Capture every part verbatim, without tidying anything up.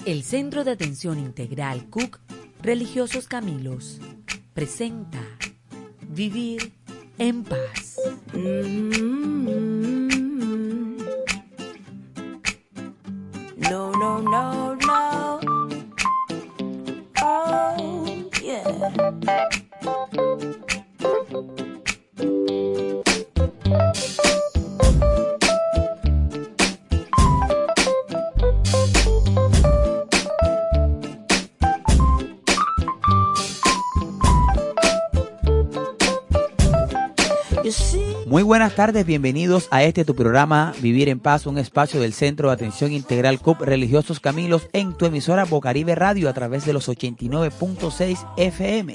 El Centro de Atención Integral C U C Religiosos Camilos presenta Vivir en Paz. Mm-hmm. No, no, no, no. Oh, yeah. Muy buenas tardes, bienvenidos a este tu programa Vivir en Paz, un espacio del Centro de Atención Integral C U P Religiosos Camilos en tu emisora Bocaribe Radio a través de los ochenta y nueve punto seis F M.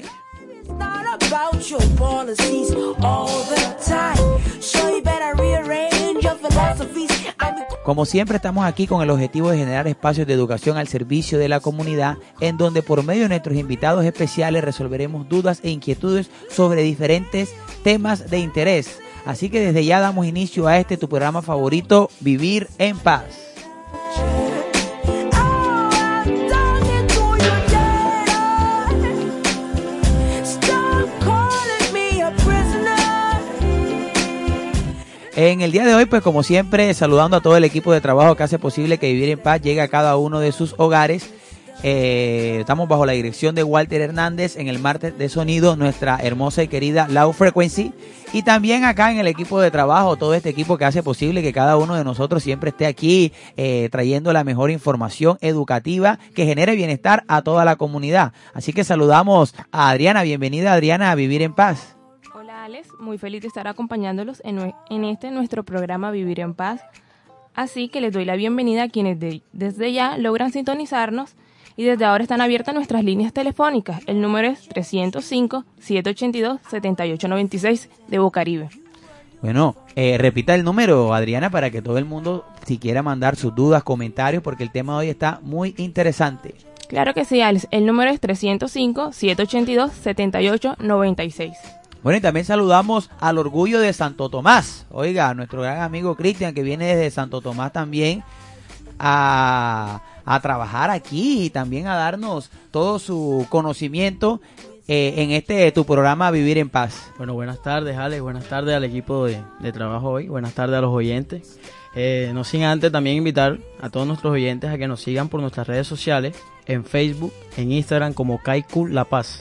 Como siempre estamos aquí con el objetivo de generar espacios de educación al servicio de la comunidad, en donde por medio de nuestros invitados especiales resolveremos dudas e inquietudes sobre diferentes temas de interés. Así que desde ya damos inicio a este tu programa favorito, Vivir en Paz. En el día de hoy, pues como siempre, saludando a todo el equipo de trabajo que hace posible que Vivir en Paz llegue a cada uno de sus hogares. Eh, estamos bajo la dirección de Walter Hernández, en el martes de sonido, nuestra hermosa y querida Low Frequency. Y también acá en el equipo de trabajo, todo este equipo que hace posible que cada uno de nosotros siempre esté aquí eh, trayendo la mejor información educativa que genere bienestar a toda la comunidad. Así que saludamos a Adriana. Bienvenida, Adriana, a Vivir en Paz. Alex, muy feliz de estar acompañándolos en, en este nuestro programa Vivir en Paz. Así que les doy la bienvenida a quienes de, desde ya logran sintonizarnos y desde ahora están abiertas nuestras líneas telefónicas. El número es trescientos cinco, siete ochenta y dos, setenta y ocho noventa y seis de Bocaribe. Bueno, eh, repita el número, Adriana, para que todo el mundo, si quiera mandar sus dudas, comentarios, porque el tema de hoy está muy interesante. Claro que sí, Alex. El número es trescientos cinco, siete ochenta y dos, setenta y ocho noventa y seis. Bueno, y también saludamos al Orgullo de Santo Tomás. Oiga, a nuestro gran amigo Cristian, que viene desde Santo Tomás también a, a trabajar aquí y también a darnos todo su conocimiento eh, en este tu programa Vivir en Paz. Bueno, buenas tardes, Alex. Buenas tardes al equipo de, de trabajo hoy. Buenas tardes a los oyentes. Eh, no sin antes también invitar a todos nuestros oyentes a que nos sigan por nuestras redes sociales, en Facebook, en Instagram como Kaiku La Paz.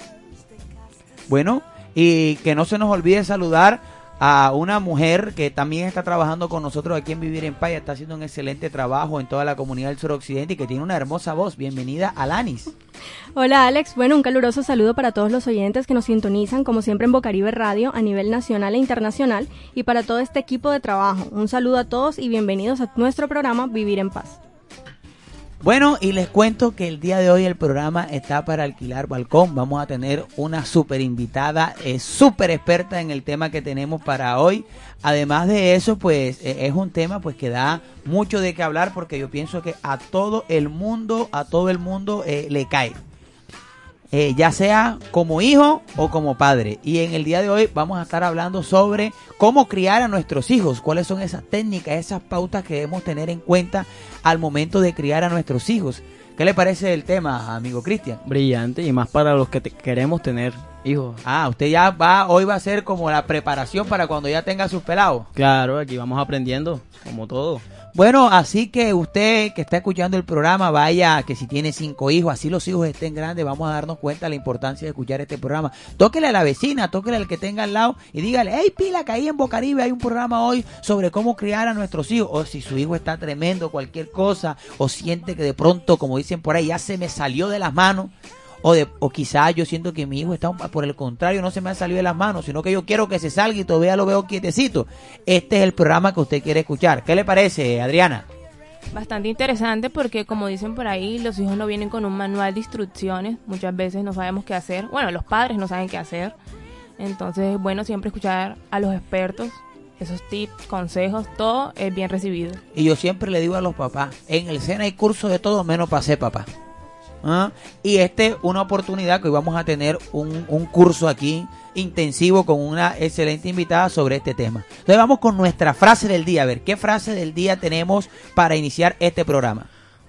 Bueno, y que no se nos olvide saludar a una mujer que también está trabajando con nosotros aquí en Vivir en Paz, está haciendo un excelente trabajo en toda la comunidad del suroccidente y que tiene una hermosa voz. Bienvenida, Alanis. Hola, Alex. Bueno, un caluroso saludo para todos los oyentes que nos sintonizan, como siempre, en Bocaribe Radio a nivel nacional e internacional, y para todo este equipo de trabajo. Un saludo a todos y bienvenidos a nuestro programa Vivir en Paz. Bueno, y les cuento que el día de hoy el programa está para alquilar balcón. Vamos a tener una súper invitada, eh, súper experta en el tema que tenemos para hoy. Además de eso, pues eh, es un tema pues que da mucho de qué hablar, porque yo pienso que a todo el mundo, a todo el mundo eh, le cae. Eh, ya sea como hijo o como padre. Y en el día de hoy vamos a estar hablando sobre cómo criar a nuestros hijos, cuáles son esas técnicas, esas pautas que debemos tener en cuenta al momento de criar a nuestros hijos. ¿Qué le parece el tema, amigo Cristian? Brillante, y más para los que te queremos tener hijos. Ah, usted ya va, hoy va a ser como la preparación para cuando ya tenga sus pelados. Claro, aquí vamos aprendiendo, como todo. Bueno, así que usted que está escuchando el programa, vaya, que si tiene cinco hijos, así los hijos estén grandes, vamos a darnos cuenta de la importancia de escuchar este programa. Tóquele a la vecina, tóquele al que tenga al lado y dígale, hey, pila, que ahí en Bocaribe hay un programa hoy sobre cómo criar a nuestros hijos. O si su hijo está tremendo, cualquier cosa, o siente que de pronto, como dicen por ahí, ya se me salió de las manos. O, de, o quizás yo siento que mi hijo está, por el contrario, no se me ha salido de las manos, sino que yo quiero que se salga y todavía lo veo quietecito. Este es el programa que usted quiere escuchar. ¿Qué le parece, Adriana? Bastante interesante porque, como dicen por ahí, los hijos no vienen con un manual de instrucciones. Muchas veces no sabemos qué hacer. Bueno, los padres no saben qué hacer. Entonces es bueno siempre escuchar a los expertos. Esos tips, consejos, todo es bien recibido. Y yo siempre le digo a los papás, en el SENA hay curso de todo menos para ser papá. ¿Ah? Y este es una oportunidad que hoy vamos a tener un, un curso aquí intensivo con una excelente invitada sobre este tema. Entonces vamos con nuestra frase del día. A ver, ¿qué frase del día tenemos para iniciar este programa?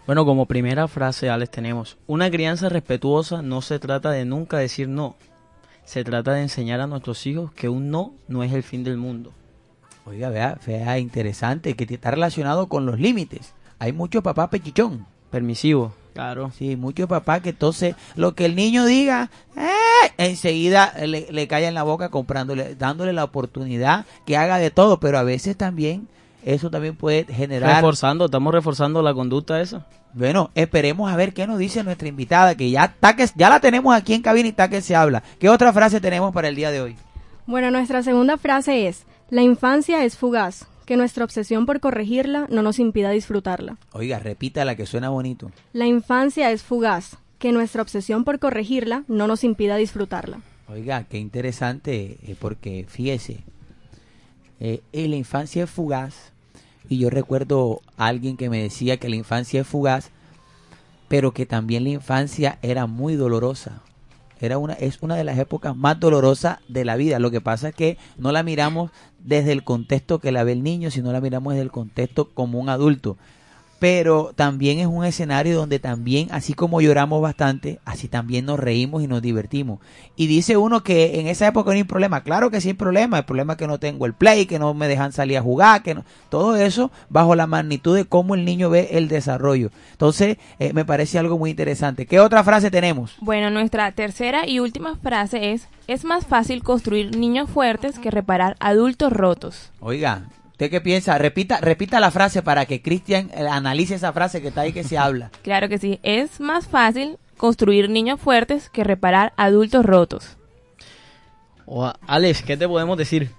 Bueno, como primera frase, Alex, tenemos: una crianza respetuosa no se trata de nunca decir no. Se trata de enseñar a nuestros hijos que un no no es el fin del mundo. Oiga, vea, vea, interesante, que está relacionado con los límites. Hay mucho papá pechichón. Permisivo, claro. Sí, mucho papá que entonces lo que el niño diga, ¡eh! enseguida le, le cae en la boca comprándole, dándole la oportunidad que haga de todo, pero a veces también eso también puede generar... Reforzando, estamos reforzando la conducta esa. Bueno, esperemos a ver qué nos dice nuestra invitada, que ya está que ya la tenemos aquí en cabina y está que se habla. ¿Qué otra frase tenemos para el día de hoy? Bueno, nuestra segunda frase es: la infancia es fugaz, que nuestra obsesión por corregirla no nos impida disfrutarla. Oiga, repítala, que suena bonito. La infancia es fugaz, que nuestra obsesión por corregirla no nos impida disfrutarla. Oiga, qué interesante, eh, porque fíjese, eh, eh, la infancia es fugaz, y yo recuerdo a alguien que me decía que la infancia es fugaz, pero que también la infancia era muy dolorosa. Era una, es una de las épocas más dolorosas de la vida. Lo que pasa es que no la miramos desde el contexto que la ve el niño, sino la miramos desde el contexto como un adulto. Pero también es un escenario donde también, así como lloramos bastante, así también nos reímos y nos divertimos. Y dice uno que en esa época no hay problema. Claro que sí hay problema. El problema es que no tengo el play, que no me dejan salir a jugar, que no, todo eso bajo la magnitud de cómo el niño ve el desarrollo. Entonces, eh, me parece algo muy interesante. ¿Qué otra frase tenemos? Bueno, nuestra tercera y última frase es: es más fácil construir niños fuertes que reparar adultos rotos. Oiga, ¿usted qué piensa? Repita, repita la frase para que Cristian eh, analice esa frase que está ahí que se habla. Claro que sí, es más fácil construir niños fuertes que reparar adultos rotos. O, Alex, ¿qué te podemos decir?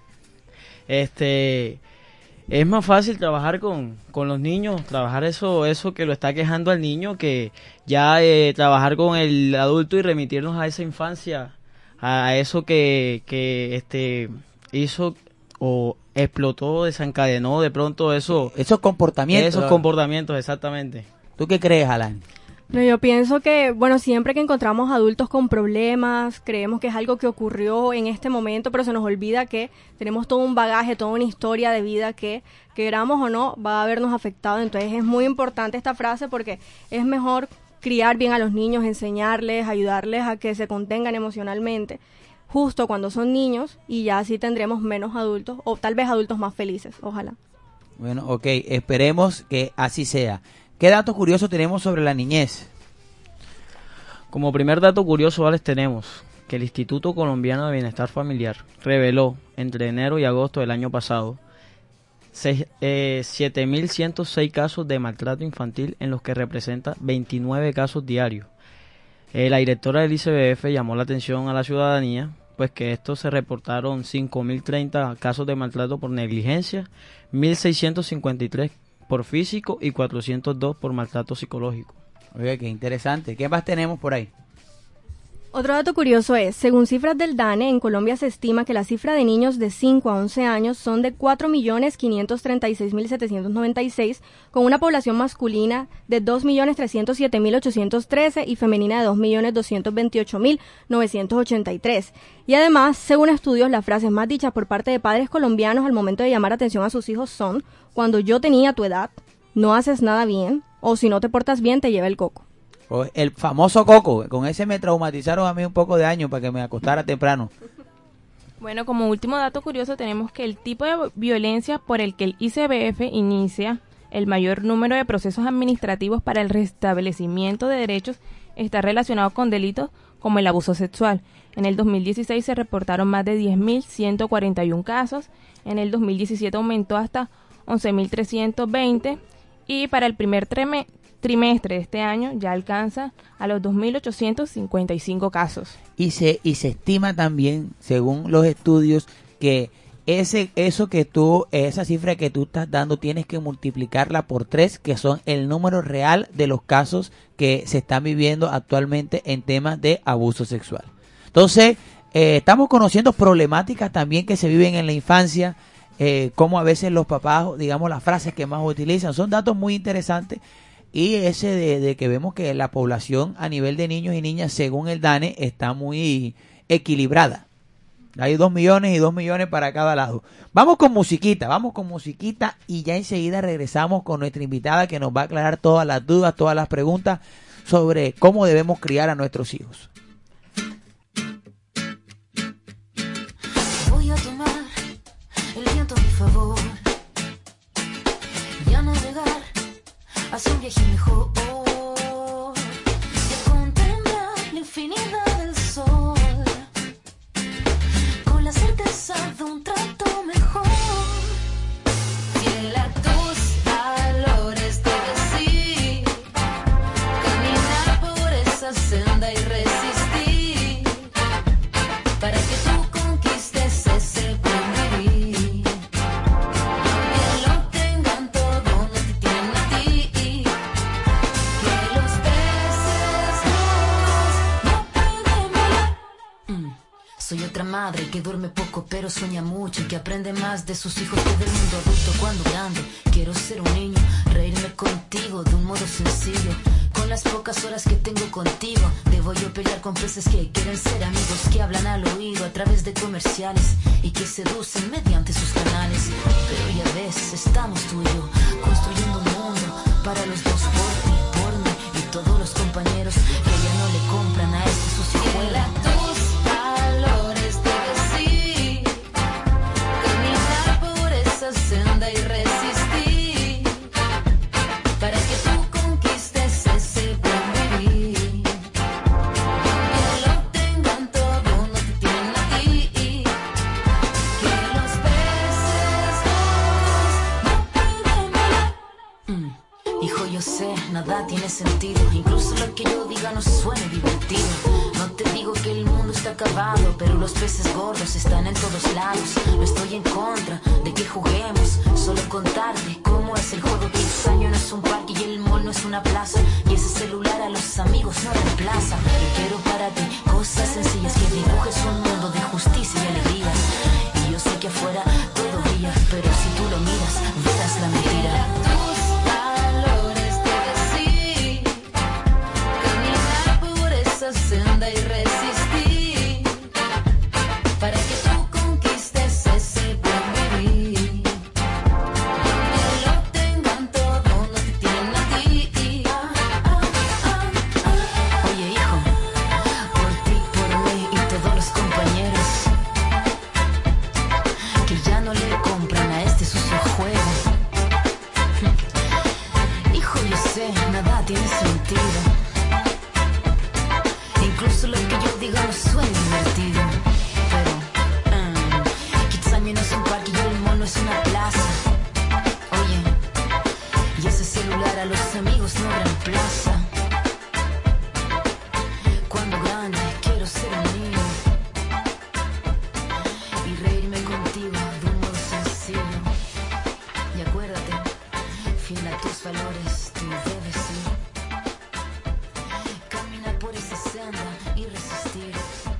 Este, es más fácil trabajar con, con los niños, trabajar eso, eso que lo está quejando al niño, que ya eh, trabajar con el adulto y remitirnos a esa infancia, a eso que, que este hizo o explotó, desencadenó de pronto eso, esos comportamientos. Esos comportamientos, exactamente. ¿Tú qué crees, Alan? No, yo pienso que, bueno, siempre que encontramos adultos con problemas, creemos que es algo que ocurrió en este momento, pero se nos olvida que tenemos todo un bagaje, toda una historia de vida que, queramos o no, va a habernos afectado. Entonces es muy importante esta frase porque es mejor criar bien a los niños, enseñarles, ayudarles a que se contengan emocionalmente, justo cuando son niños, y ya así tendremos menos adultos, o tal vez adultos más felices, ojalá. Bueno, ok, esperemos que así sea. ¿Qué datos curiosos tenemos sobre la niñez? Como primer dato curioso, Alex, tenemos que el Instituto Colombiano de Bienestar Familiar reveló entre enero y agosto del año pasado seis, eh, siete mil ciento seis casos de maltrato infantil, en los que representa veintinueve casos diarios. Eh, la directora del I C B F llamó la atención a la ciudadanía, pues que estos se reportaron cinco mil treinta casos de maltrato por negligencia, mil seiscientos cincuenta y tres por físico y cuatrocientos dos por maltrato psicológico. Oiga, qué interesante. ¿Qué más tenemos por ahí? Otro dato curioso es, según cifras del DANE, en Colombia se estima que la cifra de niños de cinco a once años son de cuatro millones quinientos treinta y seis mil setecientos noventa y seis, con una población masculina de dos millones trescientos siete mil ochocientos trece y femenina de dos millones doscientos veintiocho mil novecientos ochenta y tres. Y además, según estudios, las frases más dichas por parte de padres colombianos al momento de llamar atención a sus hijos son: cuando yo tenía tu edad, no haces nada bien, o si no te portas bien, te lleva el coco. El famoso coco, con ese me traumatizaron a mí un poco de años para que me acostara temprano. Bueno, como último dato curioso tenemos que el tipo de violencia por el que el I C B F inicia el mayor número de procesos administrativos para el restablecimiento de derechos está relacionado con delitos como el abuso sexual. En el dos mil dieciséis se reportaron más de diez mil ciento cuarenta y uno casos, en el dos mil diecisiete aumentó hasta once mil trescientos veinte y para el primer trimestre trimestre de este año ya alcanza a los dos mil ochocientos cincuenta y cinco casos. Y se y se estima también, según los estudios, que ese eso que tú esa cifra que tú estás dando tienes que multiplicarla por tres, que son el número real de los casos que se están viviendo actualmente en temas de abuso sexual. Entonces, eh, estamos conociendo problemáticas también que se viven en la infancia, eh, como a veces los papás, digamos, las frases que más utilizan, son datos muy interesantes. Y ese de, de que vemos que la población a nivel de niños y niñas, según el DANE, está muy equilibrada. Hay dos millones y dos millones para cada lado. Vamos con musiquita, vamos con musiquita y ya enseguida regresamos con nuestra invitada que nos va a aclarar todas las dudas, todas las preguntas sobre cómo debemos criar a nuestros hijos. Voy a tomar el viento a mi favor y a navegar hacia un viaje mejor y a contemplar la infinidad del sol con la certeza de un trato mejor. Fiel a tus valores debes ir, caminar por esa senda y resistir para que tú conquistes ese buen vivir. Que lo tengan todo, no te tienen a ti. Que los peces no pueden volar. Mm. Soy otra madre que duerme poco pero sueña mucho y que aprende más de sus hijos que del mundo adulto cuando grande. Quiero ser un niño, reírme contigo de un modo sencillo. Con las pocas horas que tengo contigo, debo yo pelear con peces que quieren ser amigos, que hablan al oído a través de comerciales y que seducen mediante sus canales. Pero ya ves, estamos tú y yo construyendo un mundo para los dos, por ti, por mí y todos los compañeros que ya no le compran a este sucio juego. A tus valores debes ir, caminar por esa senda y resistir para que tú conquistes ese buen vivir. Que lo tengan todo, no te tienen a ti. Que los peces no pueden volar. Mm. Hijo, yo sé, nada tiene sentido. Incluso lo que yo diga no suene divertido. No te digo que el mundo está acabado, pero los peces gordos están en todos lados. No estoy en contra de que juguemos, solo contarte cómo es el juego. Kidsaño no es un parque y el mall no es una plaza, y ese celular a los amigos no reemplaza. Yo quiero para ti cosas sencillas, que dibujes un mundo de justicia y alegría. Y yo sé que afuera todo brilla, pero si tú lo miras, verás la mentira. Tus valores debes ir, caminar por esa senda y resistir para que tú conquistes ese buen vivir. Que lo tengan todo, no te tienen a ti. Ah, ah, ah, ah. Oye, hijo, por ti, por mí y todos los compañeros que ya no le compran a este sucio juego. Hijo, yo sé, nada tiene sentido. Incluso lo que yo diga no suena divertido. Pero, um, Kidsaño no es un parque y el mall no es una plaza. Oye, y ese celular a los amigos no reemplaza. Cuando grande quiero ser un niño y reírme contigo de un modo sencillo. Y acuérdate, fiel a tus valores, tú debes ir, caminar por esa senda y resistir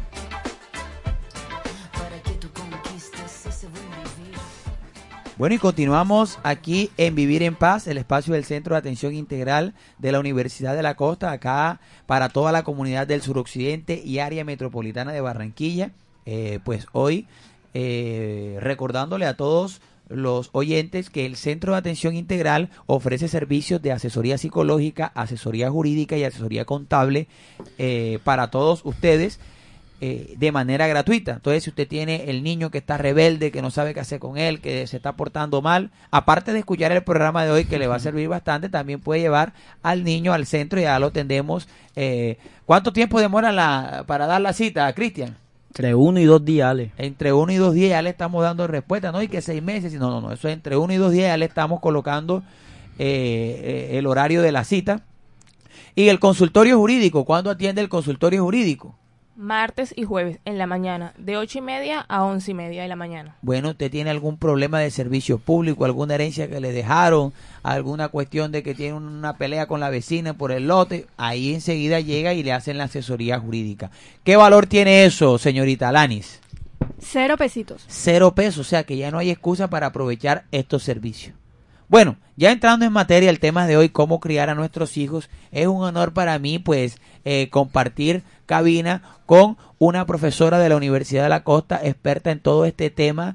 para que tú conquistes ese buen vivir. Bueno, y continuamos aquí en Vivir en Paz, el espacio del Centro de Atención Integral de la Universidad de la Costa, acá para toda la comunidad del suroccidente y área metropolitana de Barranquilla. Eh, pues hoy eh, recordándole a todos los oyentes que el Centro de Atención Integral ofrece servicios de asesoría psicológica, asesoría jurídica y asesoría contable eh, para todos ustedes eh, de manera gratuita. Entonces, si usted tiene el niño que está rebelde, que no sabe qué hacer con él, que se está portando mal, aparte de escuchar el programa de hoy que le va a servir bastante, también puede llevar al niño al centro y ya lo atendemos. Eh, ¿Cuánto tiempo demora la, para dar la cita, Cristian? Entre uno y dos días, Ale. Entre uno y dos días ya le estamos dando respuesta, no y que seis meses, no, no, no, eso es entre uno y dos días ya le estamos colocando eh, eh, el horario de la cita. Y el consultorio jurídico, ¿cuándo atiende el consultorio jurídico? Martes y jueves en la mañana, de ocho y media a once y media de la mañana. Bueno, ¿usted tiene algún problema de servicio público, alguna herencia que le dejaron, alguna cuestión de que tiene una pelea con la vecina por el lote? Ahí enseguida llega y le hacen la asesoría jurídica. ¿Qué valor tiene eso, señorita Alanis? Cero pesitos. Cero pesos, o sea que ya no hay excusa para aprovechar estos servicios. Bueno, ya entrando en materia, el tema de hoy, cómo criar a nuestros hijos, es un honor para mí, pues, eh, compartir cabina con una profesora de la Universidad de la Costa, experta en todo este tema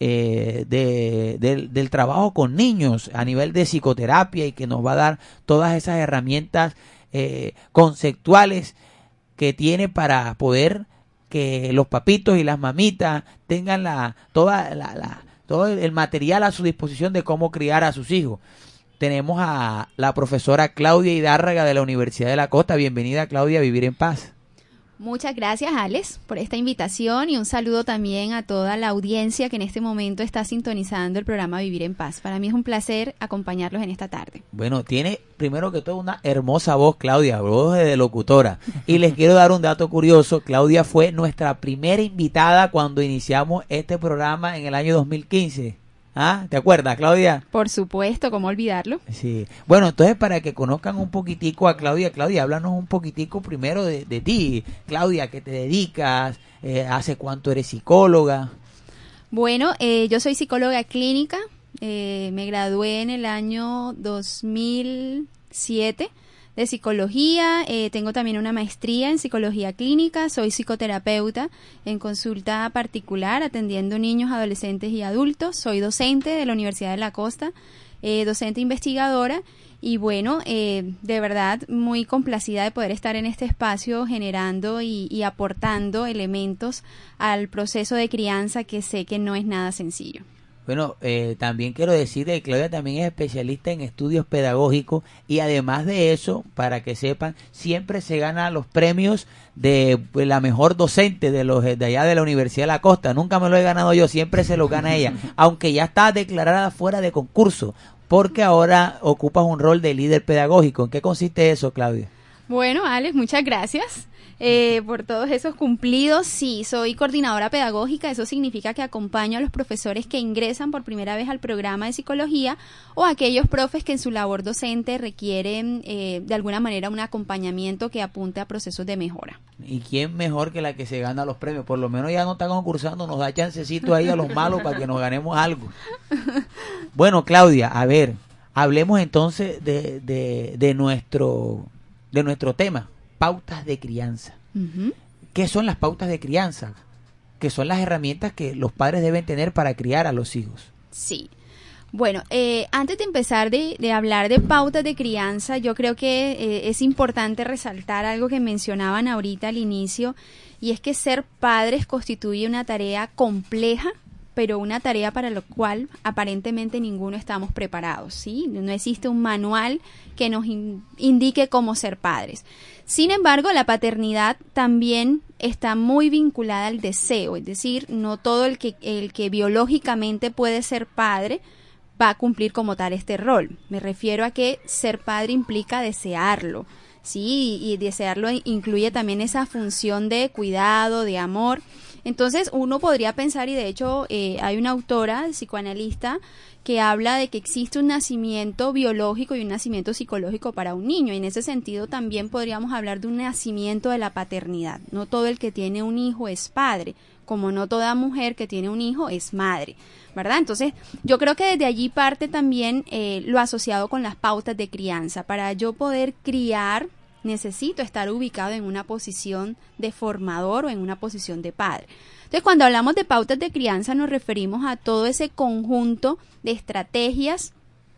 eh, de, de, del trabajo con niños a nivel de psicoterapia, y que nos va a dar todas esas herramientas eh, conceptuales que tiene para poder que los papitos y las mamitas tengan la toda la, la todo el material a su disposición de cómo criar a sus hijos. Tenemos a la profesora Claudia Hidárraga de la Universidad de la Costa. Bienvenida, Claudia, a Vivir en Paz. Muchas gracias, Alex, por esta invitación, y un saludo también a toda la audiencia que en este momento está sintonizando el programa Vivir en Paz. Para mí es un placer acompañarlos en esta tarde. Bueno, tiene primero que todo una hermosa voz, Claudia, voz de locutora. Y les quiero dar un dato curioso. Claudia fue nuestra primera invitada cuando iniciamos este programa en el año dos mil quince. ¿Ah? ¿Te acuerdas, Claudia? Por supuesto, ¿cómo olvidarlo? Sí. Bueno, entonces, para que conozcan un poquitico a Claudia, Claudia, háblanos un poquitico primero de, de ti. Claudia, ¿qué te dedicas? Eh, ¿Hace cuánto eres psicóloga? Bueno, eh, yo soy psicóloga clínica. Eh, me gradué en el año dos mil siete de psicología. Eh, tengo también una maestría en psicología clínica. Soy psicoterapeuta en consulta particular, atendiendo niños, adolescentes y adultos. Soy docente de la Universidad de la Costa, eh, docente investigadora. Y bueno, eh, de verdad muy complacida de poder estar en este espacio generando y, y aportando elementos al proceso de crianza, que sé que no es nada sencillo. Bueno, eh, también quiero decir que Claudia también es especialista en estudios pedagógicos, y además de eso, para que sepan, siempre se gana los premios de pues, la mejor docente de los de allá de la Universidad de la Costa. Nunca me lo he ganado yo, siempre se lo gana ella, aunque ya está declarada fuera de concurso, porque ahora ocupas un rol de líder pedagógico. ¿En qué consiste eso, Claudia? Bueno, Alex, muchas gracias eh, por todos esos cumplidos. Sí, soy coordinadora pedagógica. Eso significa que acompaño a los profesores que ingresan por primera vez al programa de psicología, o aquellos profes que en su labor docente requieren eh, de alguna manera un acompañamiento que apunte a procesos de mejora. ¿Y quién mejor que la que se gana los premios? Por lo menos ya no está concursando, nos da chancecito ahí a los malos para que nos ganemos algo. Bueno, Claudia, a ver, hablemos entonces de, de, de nuestro... de nuestro tema, pautas de crianza. Uh-huh. ¿Qué son las pautas de crianza? ¿Qué son las herramientas que los padres deben tener para criar a los hijos? Sí. Bueno, eh, antes de empezar de, de hablar de pautas de crianza, yo creo que eh, es importante resaltar algo que mencionaban ahorita al inicio, y es que ser padres constituye una tarea compleja, pero una tarea para la cual aparentemente ninguno estamos preparados, ¿sí? No existe un manual que nos in- indique cómo ser padres. Sin embargo, la paternidad también está muy vinculada al deseo, es decir, no todo el que, el que biológicamente puede ser padre va a cumplir como tal este rol. Me refiero a que ser padre implica desearlo, ¿sí? Y, y desearlo incluye también esa función de cuidado, de amor. Entonces uno podría pensar, y de hecho eh, hay una autora psicoanalista que habla de que existe un nacimiento biológico y un nacimiento psicológico para un niño, y en ese sentido también podríamos hablar de un nacimiento de la paternidad. No todo el que tiene un hijo es padre, como no toda mujer que tiene un hijo es madre, ¿verdad? Entonces yo creo que desde allí parte también eh, lo asociado con las pautas de crianza. Para yo poder criar, necesito estar ubicado en una posición de formador o en una posición de padre. Entonces, cuando hablamos de pautas de crianza, nos referimos a todo ese conjunto de estrategias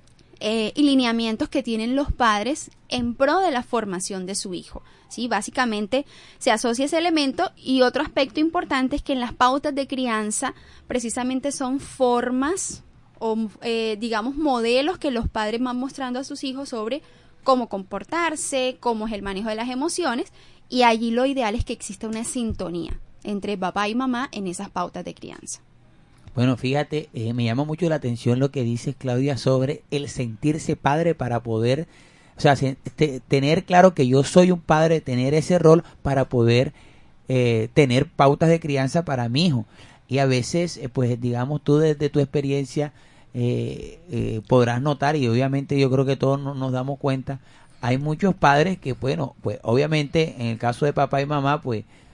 eh, y lineamientos que tienen los padres en pro de la formación de su hijo. ¿Sí? Básicamente se asocia ese elemento, y otro aspecto importante es que en las pautas de crianza precisamente son formas o eh, digamos modelos que los padres van mostrando a sus hijos sobre cómo comportarse, cómo es el manejo de las emociones, y allí lo ideal es que exista una sintonía entre papá y mamá en esas pautas de crianza. Bueno, fíjate, eh, me llama mucho la atención lo que dices, Claudia, sobre el sentirse padre para poder, o sea, se, te, tener claro que yo soy un padre, tener ese rol para poder eh, tener pautas de crianza para mi hijo. Y a veces, eh, pues digamos tú desde tu experiencia, Eh, eh, podrás notar, y obviamente yo creo que todos no, nos damos cuenta, hay muchos padres que, bueno, pues obviamente en el caso de papá y mamá, pues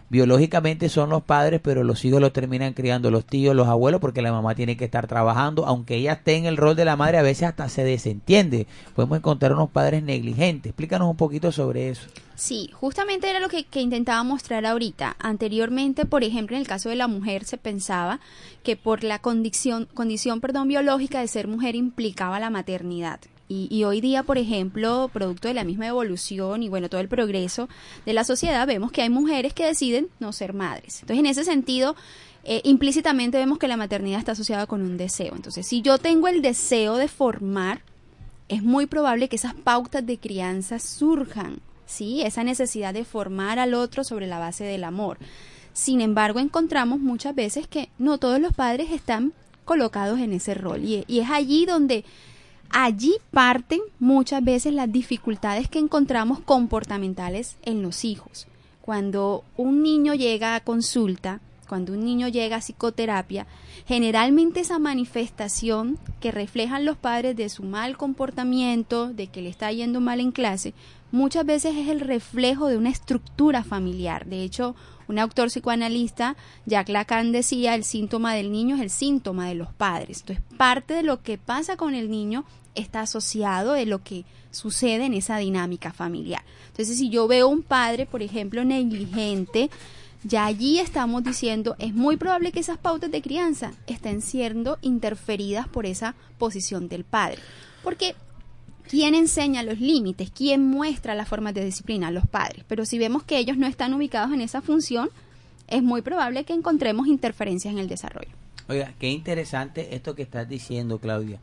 biológicamente son los padres, pero los hijos los terminan criando los tíos, los abuelos, porque la mamá tiene que estar trabajando, aunque ella esté en el rol de la madre, a veces hasta se desentiende. Podemos encontrar unos padres negligentes. Explícanos un poquito sobre eso. Sí, justamente era lo que, que intentaba mostrar ahorita. Anteriormente, por ejemplo, en el caso de la mujer, se pensaba que por la condición, condición perdón, biológica de ser mujer implicaba la maternidad. Y, y hoy día, por ejemplo, producto de la misma evolución y bueno, todo el progreso de la sociedad, vemos que hay mujeres que deciden no ser madres. Entonces, en ese sentido, eh, implícitamente vemos que la maternidad está asociada con un deseo. Entonces, si yo tengo el deseo de formar, es muy probable que esas pautas de crianza surjan, ¿sí? Esa necesidad de formar al otro sobre la base del amor. Sin embargo, encontramos muchas veces que no todos los padres están colocados en ese rol. Y, y es allí donde... Allí parten muchas veces las dificultades que encontramos comportamentales en los hijos. Cuando un niño llega a consulta, cuando un niño llega a psicoterapia, generalmente esa manifestación que reflejan los padres de su mal comportamiento, de que le está yendo mal en clase, muchas veces es el reflejo de una estructura familiar. De hecho, un autor psicoanalista, Jacques Lacan, decía, el síntoma del niño es el síntoma de los padres. Entonces, parte de lo que pasa con el niño está asociado de lo que sucede en esa dinámica familiar. Entonces, si yo veo un padre, por ejemplo, negligente, ya allí estamos diciendo, es muy probable que esas pautas de crianza estén siendo interferidas por esa posición del padre. Porque ¿quién enseña los límites? ¿Quién muestra las formas de disciplina? Los padres. Pero si vemos que ellos no están ubicados en esa función, es muy probable que encontremos interferencias en el desarrollo. Oiga, qué interesante esto que estás diciendo, Claudia.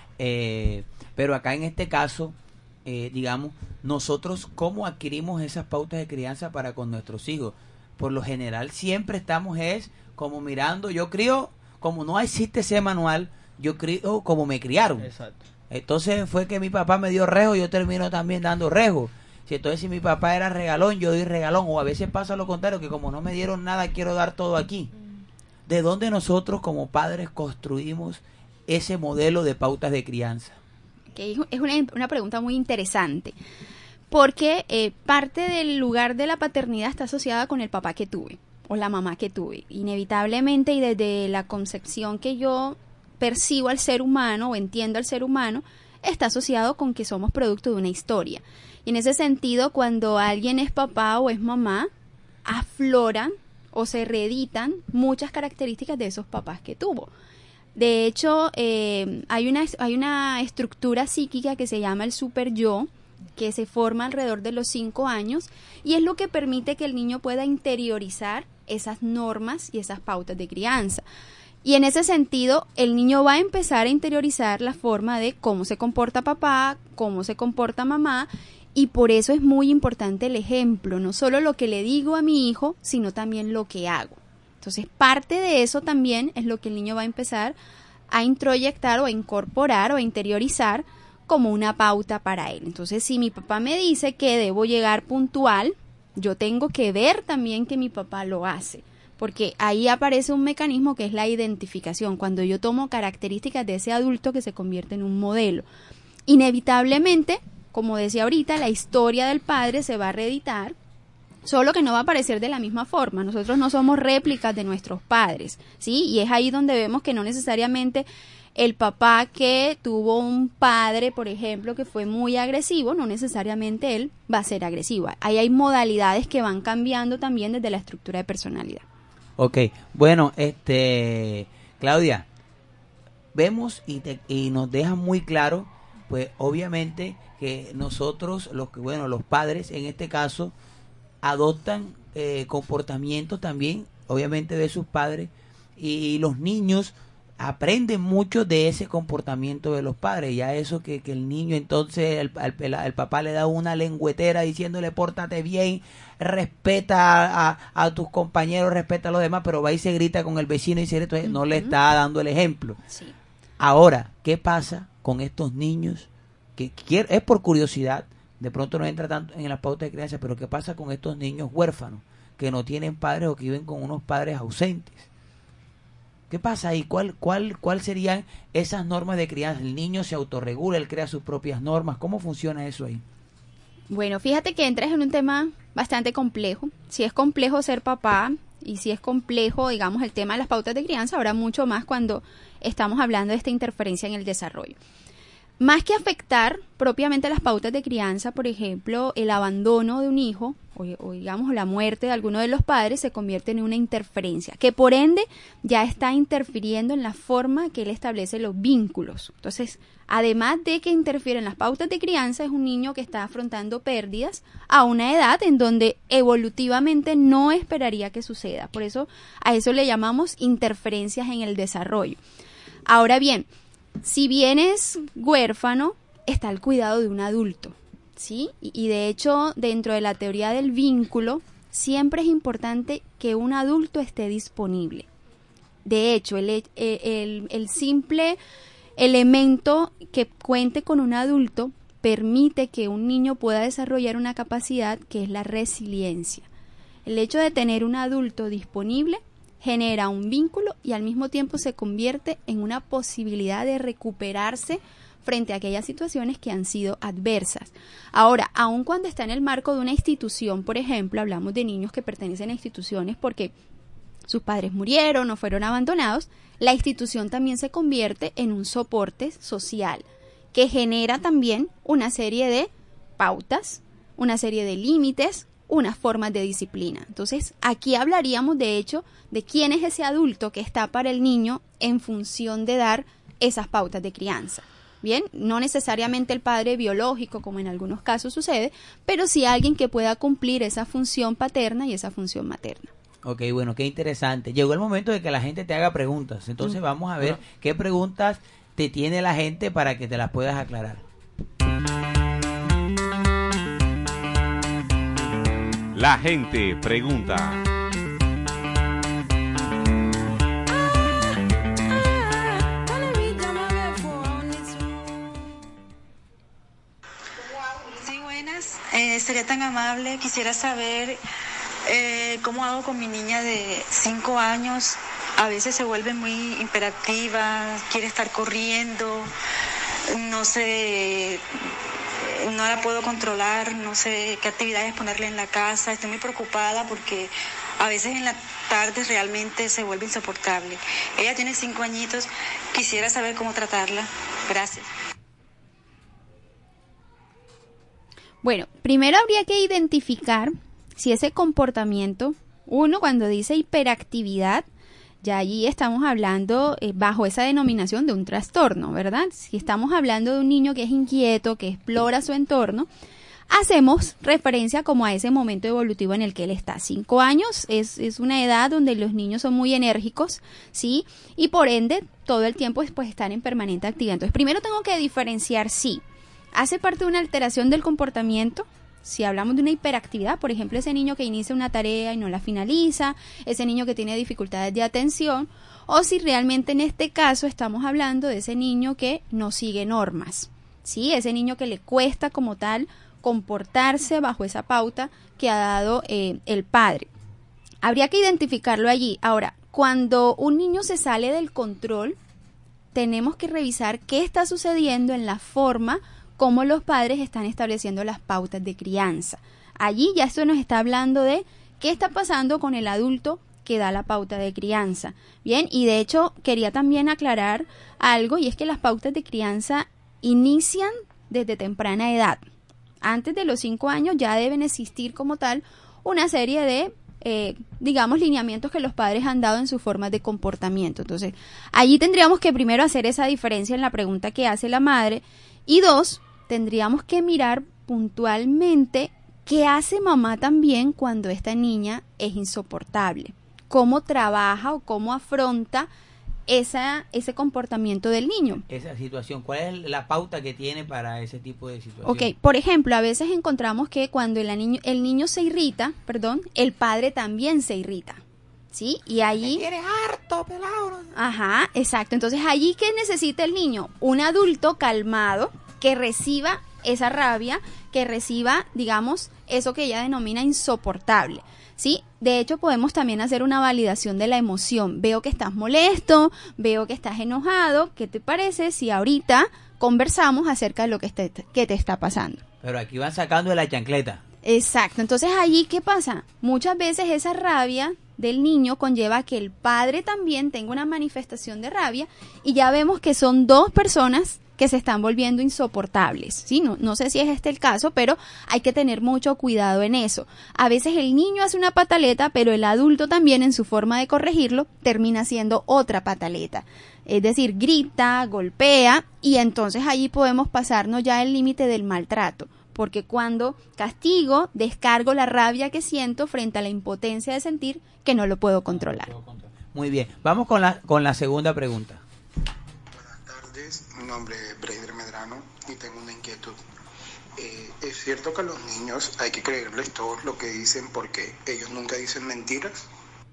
Eh, pero acá en este caso, eh, digamos, nosotros cómo adquirimos esas pautas de crianza para con nuestros hijos. Por lo general siempre estamos es como mirando, yo crío, como no existe ese manual, yo crío como me criaron. Exacto. Entonces fue que mi papá me dio rejo, yo termino también dando rejo. Si entonces si mi papá era regalón, yo doy regalón. O a veces pasa lo contrario, que como no me dieron nada, quiero dar todo aquí. ¿De dónde nosotros como padres construimos ese modelo de pautas de crianza? Okay, es una, una pregunta muy interesante, porque eh, parte del lugar de la paternidad está asociada con el papá que tuve o la mamá que tuve. Inevitablemente, y desde la concepción que yo percibo al ser humano o entiendo al ser humano, está asociado con que somos producto de una historia. Y en ese sentido, cuando alguien es papá o es mamá, afloran o se reeditan muchas características de esos papás que tuvo. De hecho, eh, hay una hay una estructura psíquica que se llama el super yo, que se forma alrededor de los cinco años, y es lo que permite que el niño pueda interiorizar esas normas y esas pautas de crianza. Y en ese sentido, el niño va a empezar a interiorizar la forma de cómo se comporta papá, cómo se comporta mamá, y por eso es muy importante el ejemplo, no solo lo que le digo a mi hijo, sino también lo que hago. Entonces, parte de eso también es lo que el niño va a empezar a introyectar o a incorporar o a interiorizar como una pauta para él. Entonces, si mi papá me dice que debo llegar puntual, yo tengo que ver también que mi papá lo hace, porque ahí aparece un mecanismo que es la identificación, cuando yo tomo características de ese adulto que se convierte en un modelo. Inevitablemente, como decía ahorita, la historia del padre se va a reeditar, solo que no va a aparecer de la misma forma. Nosotros no somos réplicas de nuestros padres, ¿sí? Y es ahí donde vemos que no necesariamente el papá que tuvo un padre, por ejemplo, que fue muy agresivo, no necesariamente él va a ser agresivo. Ahí hay modalidades que van cambiando también desde la estructura de personalidad. Ok, bueno, este, Claudia, vemos y, te, y nos deja muy claro, pues obviamente que nosotros, los que, bueno, los padres en este caso, adoptan eh, comportamientos también, obviamente, de sus padres, y, y los niños aprenden mucho de ese comportamiento de los padres. Ya eso que, que el niño entonces, el, el, el papá le da una lengüetera diciéndole pórtate bien, respeta a, a, a tus compañeros, respeta a los demás, pero va y se grita con el vecino y se, entonces, uh-huh. no le está dando el ejemplo. Sí. Ahora, ¿qué pasa con estos niños? Que quiere, es por curiosidad, de pronto no entra tanto en la pauta de crianza, pero ¿qué pasa con estos niños huérfanos que no tienen padres o que viven con unos padres ausentes? ¿Qué pasa ahí? ¿Cuál, cuál, cuál serían esas normas de crianza? ¿El niño se autorregula, él crea sus propias normas? ¿Cómo funciona eso ahí? Bueno, fíjate que entras en un tema bastante complejo. Si es complejo ser papá y si es complejo, digamos, el tema de las pautas de crianza, habrá mucho más cuando estamos hablando de esta interferencia en el desarrollo. Más que afectar propiamente las pautas de crianza, por ejemplo, el abandono de un hijo o, o digamos la muerte de alguno de los padres se convierte en una interferencia, que por ende ya está interfiriendo en la forma que él establece los vínculos. Entonces, además de que interfiere en las pautas de crianza, es un niño que está afrontando pérdidas a una edad en donde evolutivamente no esperaría que suceda. Por eso a eso le llamamos interferencias en el desarrollo. Ahora bien, si bien es huérfano, está al cuidado de un adulto, ¿sí? Y, y de hecho, dentro de la teoría del vínculo, siempre es importante que un adulto esté disponible. De hecho, el, el, el, el simple elemento que cuente con un adulto permite que un niño pueda desarrollar una capacidad que es la resiliencia. El hecho de tener un adulto disponible genera un vínculo y al mismo tiempo se convierte en una posibilidad de recuperarse frente a aquellas situaciones que han sido adversas. Ahora, aun cuando está en el marco de una institución, por ejemplo, hablamos de niños que pertenecen a instituciones porque sus padres murieron o fueron abandonados, la institución también se convierte en un soporte social que genera también una serie de pautas, una serie de límites, unas formas de disciplina. Entonces, aquí hablaríamos de hecho de quién es ese adulto que está para el niño en función de dar esas pautas de crianza. Bien, no necesariamente el padre biológico, como en algunos casos sucede, pero sí alguien que pueda cumplir esa función paterna y esa función materna. Ok, bueno, qué interesante. Llegó el momento de que la gente te haga preguntas. Entonces, vamos a ver qué preguntas te tiene la gente para que te las puedas aclarar. La gente pregunta. Sí, buenas. Eh, sería tan amable, quisiera saber eh, cómo hago con mi niña de cinco años. A veces se vuelve muy imperativa, quiere estar corriendo, no sé... no la puedo controlar, no sé qué actividades ponerle en la casa, estoy muy preocupada porque a veces en la tarde realmente se vuelve insoportable. Ella tiene cinco añitos, quisiera saber cómo tratarla. Gracias. Bueno, primero habría que identificar si ese comportamiento, uno cuando dice hiperactividad, ya allí estamos hablando eh, bajo esa denominación de un trastorno, ¿verdad? Si estamos hablando de un niño que es inquieto, que explora su entorno, hacemos referencia como a ese momento evolutivo en el que él está. Cinco años es, es una edad donde los niños son muy enérgicos, ¿sí? Y por ende, todo el tiempo pues, están en permanente actividad. Entonces, primero tengo que diferenciar si hace parte de una alteración del comportamiento. Si hablamos de una hiperactividad, por ejemplo, ese niño que inicia una tarea y no la finaliza, ese niño que tiene dificultades de atención, o si realmente en este caso estamos hablando de ese niño que no sigue normas, ¿sí? Ese niño que le cuesta como tal comportarse bajo esa pauta que ha dado eh, el padre. Habría que identificarlo allí. Ahora, cuando un niño se sale del control, tenemos que revisar qué está sucediendo en la forma cómo los padres están estableciendo las pautas de crianza. Allí ya esto nos está hablando de qué está pasando con el adulto que da la pauta de crianza. Bien, y de hecho quería también aclarar algo, y es que las pautas de crianza inician desde temprana edad. Antes de los cinco años ya deben existir como tal una serie de, eh, digamos, lineamientos que los padres han dado en sus formas de comportamiento. Entonces, allí tendríamos que primero hacer esa diferencia en la pregunta que hace la madre, y dos, tendríamos que mirar puntualmente qué hace mamá también cuando esta niña es insoportable, cómo trabaja o cómo afronta esa, ese comportamiento del niño. Esa situación, ¿cuál es la pauta que tiene para ese tipo de situación? Ok, por ejemplo, a veces encontramos que cuando el niño, el niño se irrita, perdón, el padre también se irrita. ¿Sí? Y allí... ¡Eres harto, pelado! Ajá, exacto. Entonces, allí, ¿qué necesita el niño? Un adulto calmado que reciba esa rabia, que reciba, digamos, eso que ella denomina insoportable. ¿Sí? De hecho, podemos también hacer una validación de la emoción. Veo que estás molesto, veo que estás enojado. ¿Qué te parece si ahorita conversamos acerca de lo que, este, que te está pasando. Pero aquí van sacando de la chancleta. Exacto, entonces allí, ¿qué pasa? Muchas veces esa rabia del niño conlleva que el padre también tenga una manifestación de rabia y ya vemos que son dos personas que se están volviendo insoportables, ¿sí? No, no sé si es este el caso, pero hay que tener mucho cuidado en eso. A veces el niño hace una pataleta, pero el adulto también en su forma de corregirlo termina haciendo otra pataleta. Es decir, grita, golpea y entonces allí podemos pasarnos ya el límite del maltrato. Porque cuando castigo, descargo la rabia que siento frente a la impotencia de sentir que no lo puedo controlar. Muy bien, vamos con la, con la segunda pregunta. Buenas tardes, mi nombre es Breider Medrano y tengo una inquietud. Eh, ¿Es cierto que a los niños hay que creerles todo lo que dicen porque ellos nunca dicen mentiras?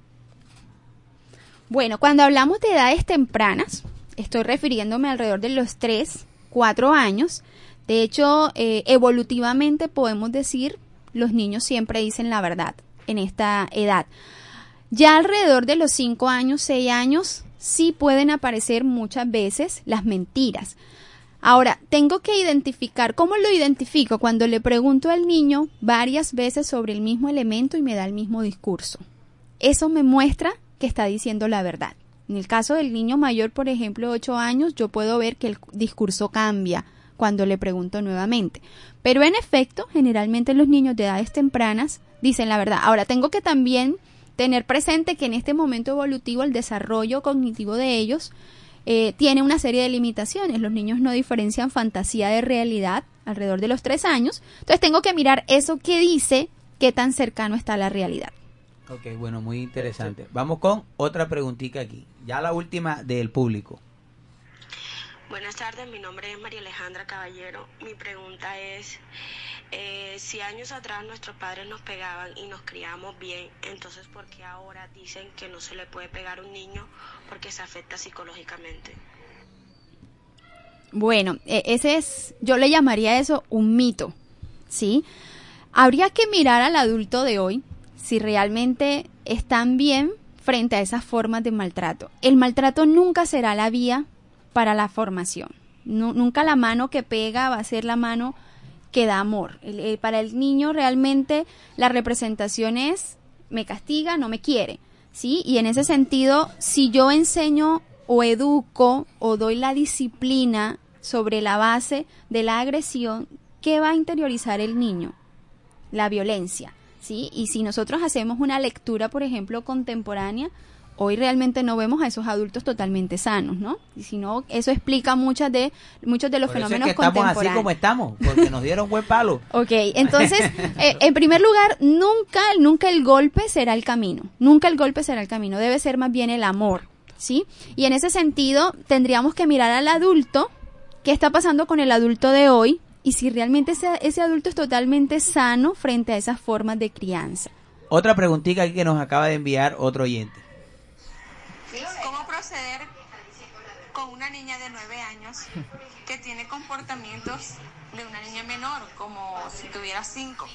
Bueno, cuando hablamos de edades tempranas, estoy refiriéndome alrededor de los tres, cuatro años. De hecho, eh, evolutivamente podemos decir, los niños siempre dicen la verdad en esta edad. Ya alrededor de los cinco años, seis años, sí pueden aparecer muchas veces las mentiras. Ahora, tengo que identificar, ¿cómo lo identifico? Cuando le pregunto al niño varias veces sobre el mismo elemento y me da el mismo discurso. Eso me muestra que está diciendo la verdad. En el caso del niño mayor, por ejemplo, de ocho años, yo puedo ver que el discurso cambia cuando le pregunto nuevamente. Pero en efecto, generalmente los niños de edades tempranas dicen la verdad. Ahora, tengo que también tener presente que en este momento evolutivo el desarrollo cognitivo de ellos eh, tiene una serie de limitaciones. Los niños no diferencian fantasía de realidad alrededor de los tres años. Entonces tengo que mirar eso que dice, qué tan cercano está a la realidad. Ok, bueno, muy interesante. Vamos con otra preguntita aquí. Ya la última del público. Buenas tardes, mi nombre es María Alejandra Caballero. Mi pregunta es, eh, si años atrás nuestros padres nos pegaban y nos criamos bien, entonces ¿por qué ahora dicen que no se le puede pegar a un niño porque se afecta psicológicamente? Bueno, ese es, yo le llamaría eso un mito, ¿sí? Habría que mirar al adulto de hoy si realmente están bien frente a esas formas de maltrato. El maltrato nunca será la vía para la formación. No, nunca la mano que pega va a ser la mano que da amor. El, el, para el niño realmente la representación es me castiga, no me quiere, ¿sí? Y en ese sentido, si yo enseño o educo o doy la disciplina sobre la base de la agresión, ¿qué va a interiorizar el niño? La violencia, ¿sí? Y si nosotros hacemos una lectura, por ejemplo, contemporánea, hoy realmente no vemos a esos adultos totalmente sanos, ¿no? Y si no, eso explica muchas de, muchos de los Por eso fenómenos es que estamos contemporáneos. así como estamos, porque nos dieron buen palo. Ok, entonces, eh, en primer lugar, nunca, nunca el golpe será el camino. Nunca el golpe será el camino. Debe ser más bien el amor, ¿sí? Y en ese sentido, tendríamos que mirar al adulto, qué está pasando con el adulto de hoy, y si realmente ese, ese adulto es totalmente sano frente a esas formas de crianza. Otra preguntita aquí que nos acaba de enviar otro oyente. ¿Cómo proceder con una niña de nueve años que tiene comportamientos de una niña menor, como si tuviera cinco?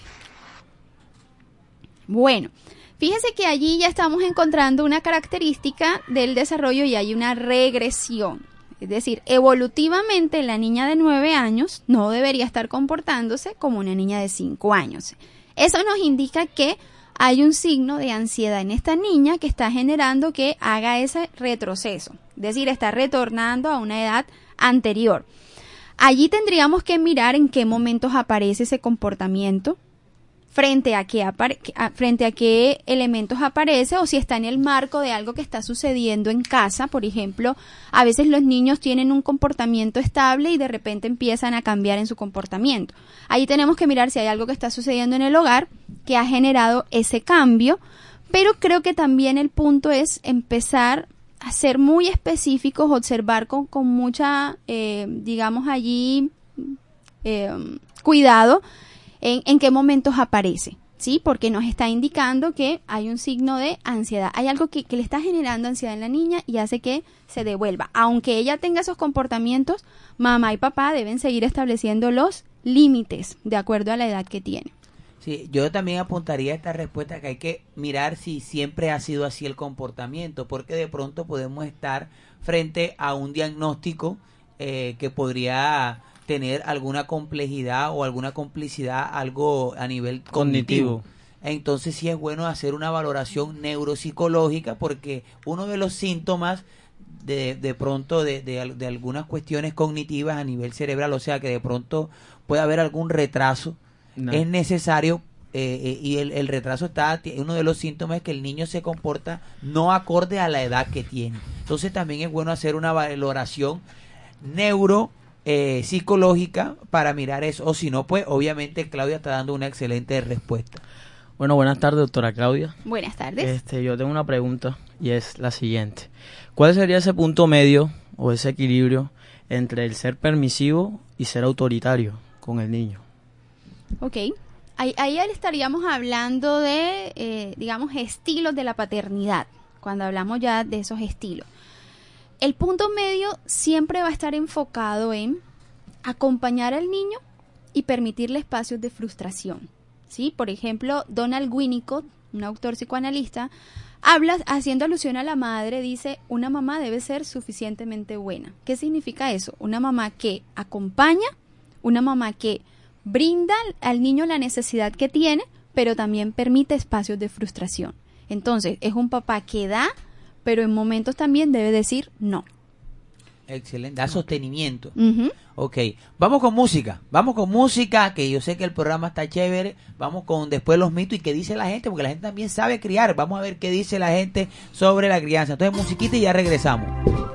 Bueno, fíjese que allí ya estamos encontrando una característica del desarrollo y hay una regresión. Es decir, evolutivamente la niña de nueve años no debería estar comportándose como una niña de cinco años. Eso nos indica que hay un signo de ansiedad en esta niña que está generando que haga ese retroceso, es decir, está retornando a una edad anterior. Allí tendríamos que mirar en qué momentos aparece ese comportamiento, frente a qué, apare- frente a qué elementos aparece o si está en el marco de algo que está sucediendo en casa. Por ejemplo, a veces los niños tienen un comportamiento estable y de repente empiezan a cambiar en su comportamiento. Ahí tenemos que mirar si hay algo que está sucediendo en el hogar que ha generado ese cambio, pero creo que también el punto es empezar a ser muy específicos, observar con, con mucha, eh, digamos allí, eh, cuidado en, en qué momentos aparece, ¿sí? Porque nos está indicando que hay un signo de ansiedad, hay algo que, que le está generando ansiedad en la niña y hace que se devuelva. Aunque ella tenga esos comportamientos, mamá y papá deben seguir estableciendo los límites de acuerdo a la edad que tiene. Sí, yo también apuntaría a esta respuesta que hay que mirar si siempre ha sido así el comportamiento, porque de pronto podemos estar frente a un diagnóstico eh, que podría tener alguna complejidad o alguna complicidad, algo a nivel cognitivo. Cognitivo. Entonces sí es bueno hacer una valoración neuropsicológica, porque uno de los síntomas de, de pronto de, de, de algunas cuestiones cognitivas a nivel cerebral, o sea que de pronto puede haber algún retraso, No. es necesario, eh, eh, y el, el retraso está, uno de los síntomas es que el niño se comporta no acorde a la edad que tiene. Entonces también es bueno hacer una valoración neuro eh, psicológica para mirar eso, o si no, pues obviamente Claudia está dando una excelente respuesta. Bueno, buenas tardes, doctora Claudia. Buenas tardes. Este, yo tengo una pregunta y es la siguiente. ¿Cuál sería ese punto medio o ese equilibrio entre el ser permisivo y ser autoritario con el niño? Ok, ahí, ahí estaríamos hablando de, eh, digamos, estilos de la paternidad, cuando hablamos ya de esos estilos. El punto medio siempre va a estar enfocado en acompañar al niño y permitirle espacios de frustración, ¿sí? Por ejemplo, Donald Winnicott, un autor psicoanalista, habla haciendo alusión a la madre, dice, una mamá debe ser suficientemente buena. ¿Qué significa eso? Una mamá que acompaña, una mamá que brinda al niño la necesidad que tiene, pero también permite espacios de frustración. Entonces, es un papá que da, pero en momentos también debe decir no. Excelente, da sostenimiento. Uh-huh. Ok, vamos con música, vamos con música, que yo sé que el programa está chévere. Vamos con después los mitos y qué dice la gente, porque la gente también sabe criar. Vamos a ver qué dice la gente sobre la crianza. Entonces, musiquita y ya regresamos.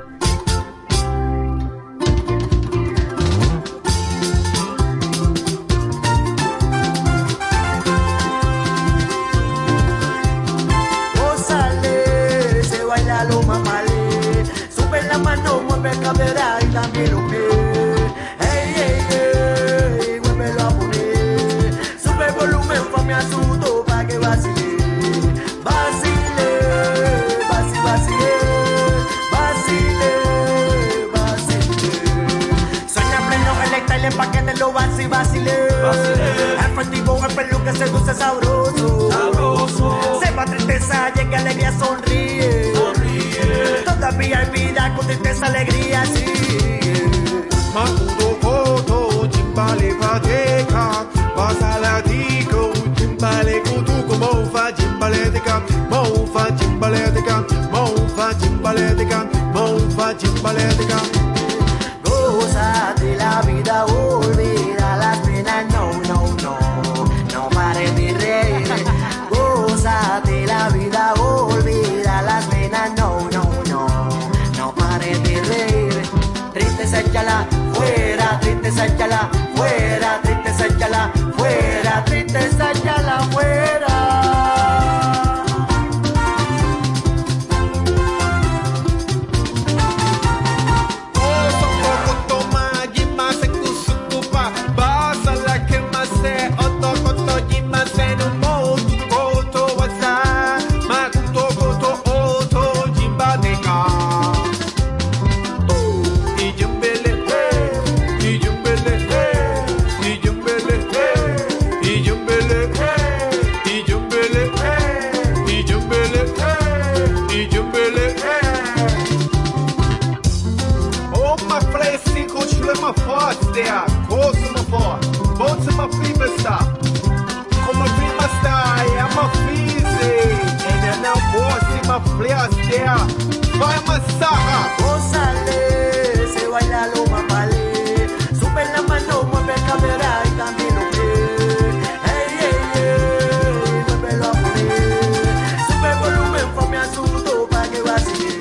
Gózale, se baila lo mamale, sube la mano, mueve cadera y también lo que. Ey, ey, ey, vuélvelo a poner, sube el volumen, fame asunto pa' que vacile, vacile, vacile, vacile, vacile. Sueña pleno electa el paquete lo vacile, vacile, efectivo el pelo que seduce sabroso, sabroso. Se va tristeza, llega alegría, sonríe, sonríe. Todavía hay vida con tristeza, alegría, sí. Makudo koto, jimbale pateka, basala tico, jimbale kutuko, mofa, jimbale deka, mofa, jimbale deka, mofa, jimbale deka, mofa, jimbale deka. Goza de la vida, olvida las penas, no, no, no, no pares de reír. Goza de la vida, olvida las penas, no, no, no, no pares de reír. Tristeza, échala fuera, tristeza, échala fuera, tristeza, échala fuera, tristeza, échala fuera. Gózale, se baila lo mamale, sube la mano, mueve cadera y también lo que. Ey, ey, ey, muévelo a poner, sube el volumen, fame asunto pa' que vacile,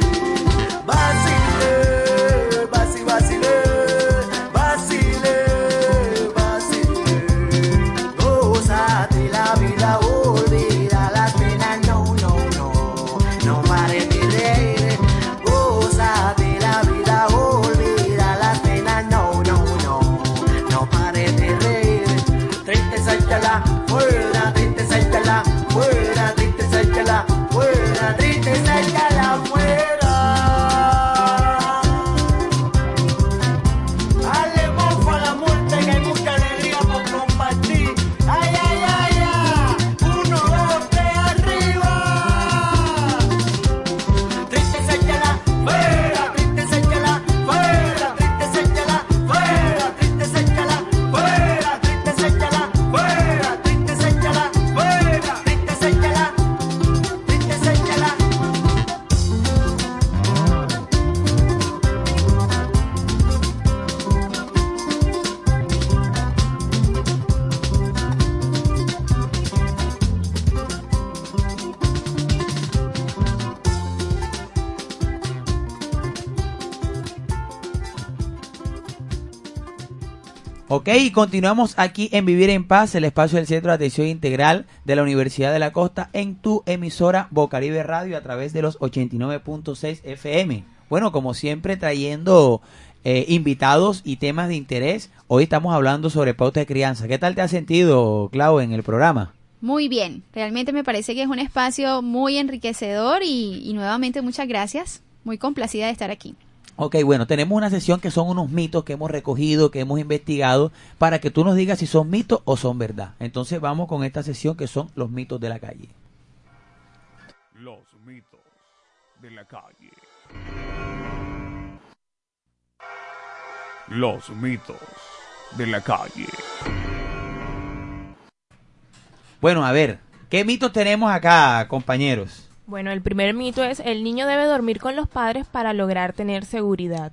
vacile, vacile, vacile, vacile, gózate la vida, olvida las penas, no, no, no, no pares de reír. Gózate la vida, olvida las penas, no, no, no, no pares de reír. Tristeza, échala fuera, tristeza, échala fuera, tristeza, échala fuera, tristeza, échala fuera. Dale mofa a la muerte, que hay mucha alegría por compartir. Ay, ay, ay, ay, uno, dos, tres, arriba. Tristeza, échala fuera, tristeza, échala fuera, tristeza, échala Ok, y continuamos aquí en Vivir en Paz, el espacio del Centro de Atención Integral de la Universidad de la Costa, en tu emisora Bocaribe Radio a través de los ochenta y nueve punto seis F M. Bueno, como siempre trayendo eh, invitados y temas de interés. Hoy estamos hablando sobre pauta de crianza. ¿Qué tal te has sentido, Clau, en el programa? Muy bien, realmente me parece que es un espacio muy enriquecedor y, y nuevamente muchas gracias, muy complacida de estar aquí. Ok, bueno, tenemos una sesión que son unos mitos que hemos recogido, que hemos investigado, para que tú nos digas si son mitos o son verdad. Entonces vamos con esta sesión que son los mitos de la calle. Los mitos de la calle. Los mitos de la calle. Bueno, a ver, ¿qué mitos tenemos acá, compañeros? Bueno, el primer mito es: el niño debe dormir con los padres para lograr tener seguridad.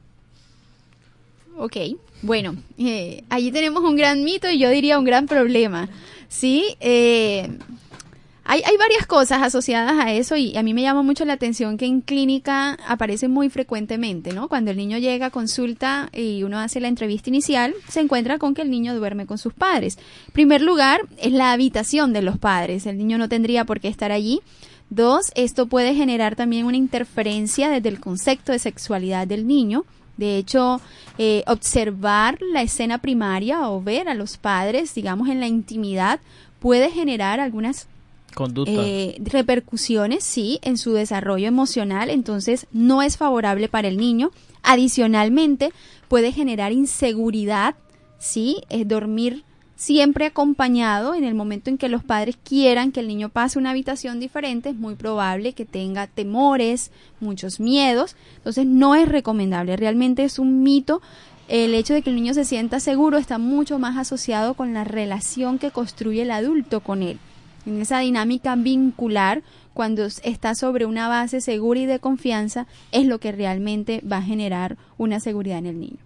Ok, bueno, eh, allí tenemos un gran mito y yo diría un gran problema. Sí, eh, hay, hay varias cosas asociadas a eso y a mí me llama mucho la atención que en clínica aparece muy frecuentemente, ¿no? Cuando el niño llega a consulta y uno hace la entrevista inicial, se encuentra con que el niño duerme con sus padres. En primer lugar, es la habitación de los padres. El niño no tendría por qué estar allí. Dos, esto puede generar también una interferencia desde el concepto de sexualidad del niño. De hecho, eh, observar la escena primaria o ver a los padres, digamos, en la intimidad, puede generar algunas conductas, eh, repercusiones, sí, en su desarrollo emocional. Entonces, no es favorable para el niño. Adicionalmente, puede generar inseguridad, sí, es dormir siempre acompañado. En el momento en que los padres quieran que el niño pase una habitación diferente, es muy probable que tenga temores, muchos miedos. Entonces no es recomendable, realmente es un mito. El hecho de que el niño se sienta seguro está mucho más asociado con la relación que construye el adulto con él. En esa dinámica vincular, cuando está sobre una base segura y de confianza, es lo que realmente va a generar una seguridad en el niño.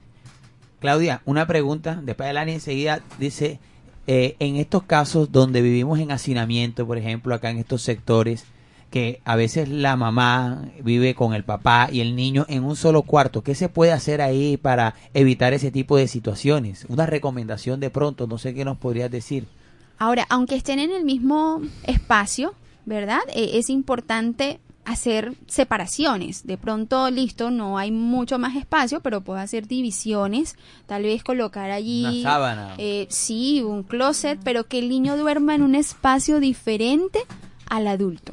Claudia, una pregunta, después de Lani enseguida dice, eh, en estos casos donde vivimos en hacinamiento, por ejemplo, acá en estos sectores, que a veces la mamá vive con el papá y el niño en un solo cuarto, ¿qué se puede hacer ahí para evitar ese tipo de situaciones? Una recomendación de pronto, no sé qué nos podrías decir. Ahora, aunque estén en el mismo espacio, ¿verdad? Eh, es importante hacer separaciones. De pronto, listo, no hay mucho más espacio, pero puedo hacer divisiones, tal vez colocar allí una sábana. Eh, sí, un closet, pero que el niño duerma en un espacio diferente al adulto.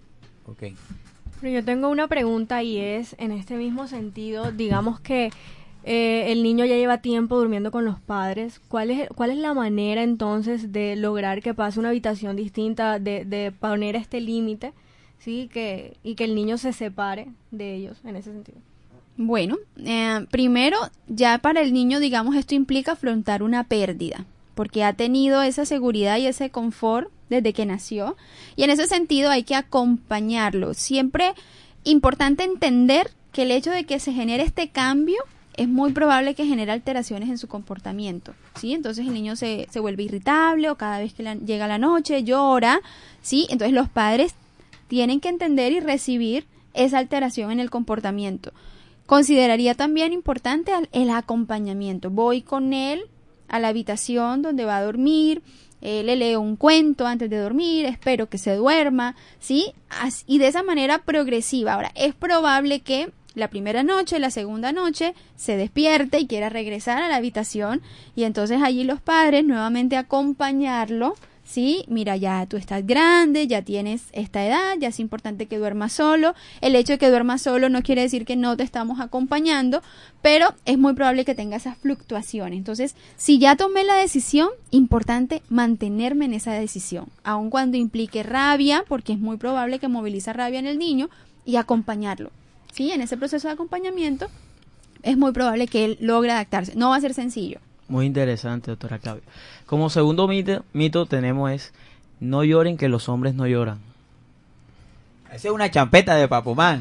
Okay. Pero yo tengo una pregunta y es, en este mismo sentido, digamos que eh, el niño ya lleva tiempo durmiendo con los padres, ¿cuál es, cuál es la manera entonces de lograr que pase una habitación distinta, de, de poner este límite? Sí, que y que el niño se separe de ellos en ese sentido. Bueno, eh, primero, ya para el niño, digamos, esto implica afrontar una pérdida, porque ha tenido esa seguridad y ese confort desde que nació, y en ese sentido hay que acompañarlo. Siempre importante entender que el hecho de que se genere este cambio es muy probable que genere alteraciones en su comportamiento, ¿sí? Entonces el niño se, se vuelve irritable o cada vez que la, llega la noche llora, ¿sí? Entonces los padres tienen que entender y recibir esa alteración en el comportamiento. Consideraría también importante el acompañamiento. Voy con él a la habitación donde va a dormir, eh, le leo un cuento antes de dormir, espero que se duerma, ¿sí? As- y de esa manera progresiva. Ahora, es probable que la primera noche, la segunda noche, se despierte y quiera regresar a la habitación, y entonces allí los padres nuevamente acompañarlo. Sí, mira, ya tú estás grande, ya tienes esta edad, ya es importante que duermas solo. El hecho de que duermas solo no quiere decir que no te estamos acompañando, pero es muy probable que tenga esas fluctuaciones. Entonces, si ya tomé la decisión, importante mantenerme en esa decisión, aun cuando implique rabia, porque es muy probable que moviliza rabia en el niño, y acompañarlo. Sí, en ese proceso de acompañamiento es muy probable que él logre adaptarse. No va a ser sencillo. Muy interesante, doctora Claudia. Como segundo mito, mito tenemos es: no lloren, que los hombres no lloran. Esa es una champeta de Papomán.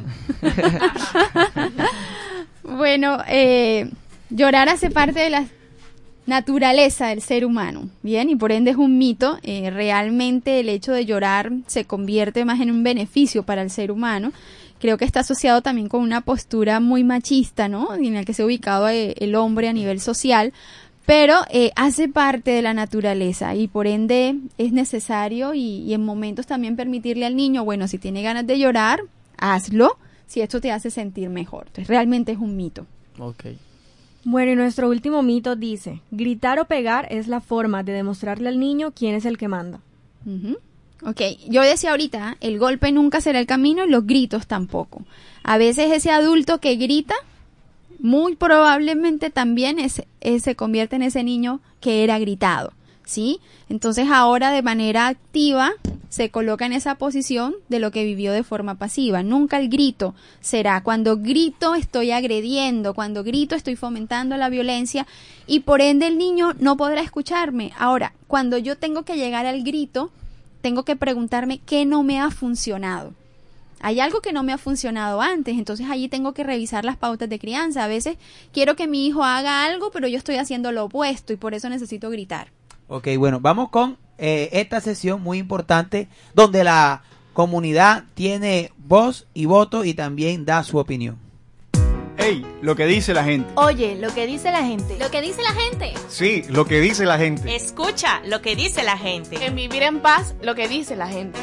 Bueno, eh, llorar hace parte de la naturaleza del ser humano, ¿bien? Y por ende es un mito. Eh, realmente el hecho de llorar se convierte más en un beneficio para el ser humano. Creo que está asociado también con una postura muy machista, ¿no? En la que se ha ubicado el hombre a nivel social. pero eh, hace parte de la naturaleza y por ende es necesario y, y en momentos también permitirle al niño, bueno, si tiene ganas de llorar, hazlo, si esto te hace sentir mejor. Entonces realmente es un mito. Ok. Bueno, y nuestro último mito dice, gritar o pegar es la forma de demostrarle al niño quién es el que manda. Uh-huh. Ok, yo decía ahorita, el golpe nunca será el camino y los gritos tampoco. A veces ese adulto que grita, muy probablemente también es, es, se convierte en ese niño que era gritado, ¿sí? Entonces ahora de manera activa se coloca en esa posición de lo que vivió de forma pasiva. Nunca el grito será. Cuando grito estoy agrediendo, cuando grito estoy fomentando la violencia y por ende el niño no podrá escucharme. Ahora, cuando yo tengo que llegar al grito, tengo que preguntarme qué no me ha funcionado. Hay algo que no me ha funcionado antes, entonces allí tengo que revisar las pautas de crianza. A veces quiero que mi hijo haga algo, pero yo estoy haciendo lo opuesto y por eso necesito gritar. Ok, bueno, vamos con eh, esta sesión muy importante donde la comunidad tiene voz y voto y también da su opinión. Ey, lo que dice la gente. Oye, lo que dice la gente. Lo que dice la gente. Sí, lo que dice la gente. Escucha lo que dice la gente. En Vivir en Paz, lo que dice la gente.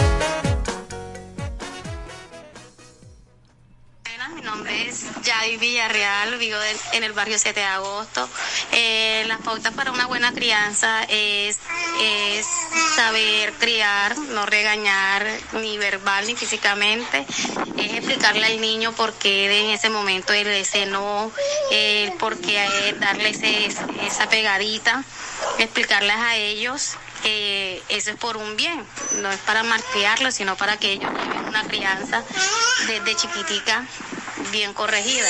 Mi nombre es Yadi Villarreal, vivo de, en el barrio siete de agosto. Eh, las pautas para una buena crianza es, es saber criar, no regañar ni verbal ni físicamente. Es explicarle al niño por qué en ese momento él ese no, eh, por qué eh, darle ese, esa pegadita, explicarles a ellos que eso es por un bien, no es para malcriarlos, sino para que ellos lleven una crianza desde chiquitica bien corregida.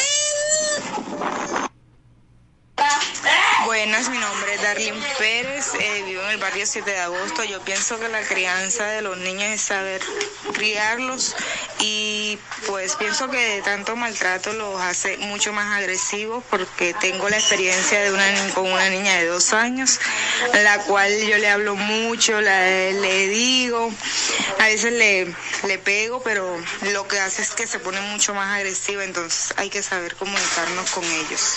Buenas, mi nombre es Darlene Pérez, eh, vivo en el barrio siete de agosto. Yo pienso que la crianza de los niños es saber criarlos y pues pienso que de tanto maltrato los hace mucho más agresivos porque tengo la experiencia de una con una niña de dos años, la cual yo le hablo mucho, la, le digo, a veces le, le pego, pero lo que hace es que se pone mucho más agresiva, entonces hay que saber comunicarnos con ellos.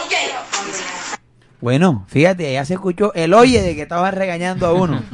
Bueno, fíjate, ya se escuchó el oye de que estaba regañando a uno.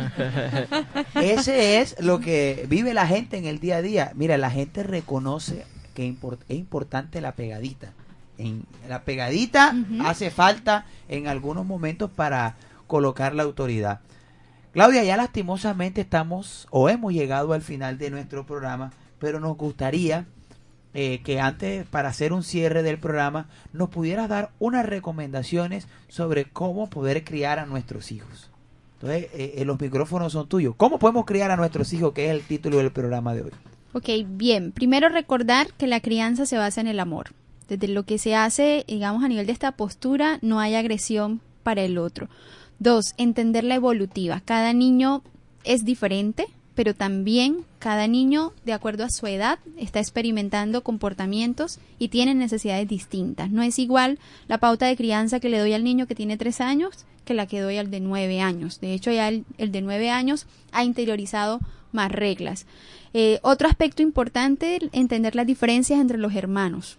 Ese es lo que vive la gente en el día a día. Mira, la gente reconoce que import- es importante la pegadita. En, la pegadita uh-huh. hace falta en algunos momentos para colocar la autoridad. Claudia, ya lastimosamente estamos o hemos llegado al final de nuestro programa, pero nos gustaría Eh, que antes, para hacer un cierre del programa, nos pudieras dar unas recomendaciones sobre cómo poder criar a nuestros hijos. Entonces, eh, eh, los micrófonos son tuyos. ¿Cómo podemos criar a nuestros hijos? Que es el título del programa de hoy. Ok, bien. Primero recordar que la crianza se basa en el amor. Desde lo que se hace, digamos, a nivel de esta postura, no hay agresión para el otro. Dos, entender la evolutiva. Cada niño es diferente, pero también cada niño, de acuerdo a su edad, está experimentando comportamientos y tiene necesidades distintas. No es igual la pauta de crianza que le doy al niño que tiene tres años que la que doy al de nueve años. De hecho, ya el, el de nueve años ha interiorizado más reglas. Eh, otro aspecto importante, entender las diferencias entre los hermanos,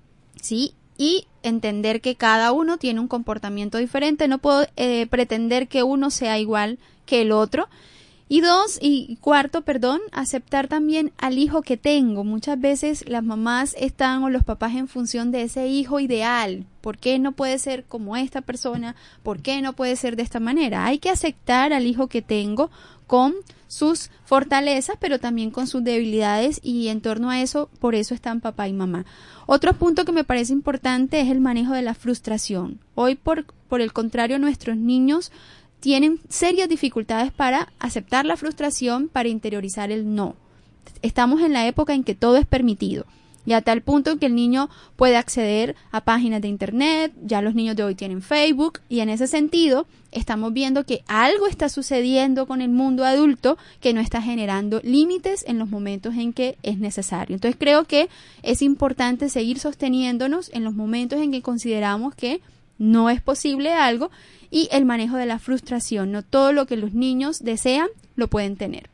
¿sí? Y entender que cada uno tiene un comportamiento diferente. No puedo eh, pretender que uno sea igual que el otro. Y dos, y cuarto, perdón, aceptar también al hijo que tengo. Muchas veces las mamás están o los papás en función de ese hijo ideal. ¿Por qué no puede ser como esta persona? ¿Por qué no puede ser de esta manera? Hay que aceptar al hijo que tengo con sus fortalezas, pero también con sus debilidades y en torno a eso, por eso están papá y mamá. Otro punto que me parece importante es el manejo de la frustración. Hoy, por, por el contrario, nuestros niños tienen serias dificultades para aceptar la frustración, para interiorizar el no. Estamos en la época en que todo es permitido, y a tal punto en que el niño puede acceder a páginas de internet, ya los niños de hoy tienen Facebook, y en ese sentido estamos viendo que algo está sucediendo con el mundo adulto que no está generando límites en los momentos en que es necesario. Entonces creo que es importante seguir sosteniéndonos en los momentos en que consideramos que no es posible algo, y el manejo de la frustración. No todo lo que los niños desean lo pueden tener.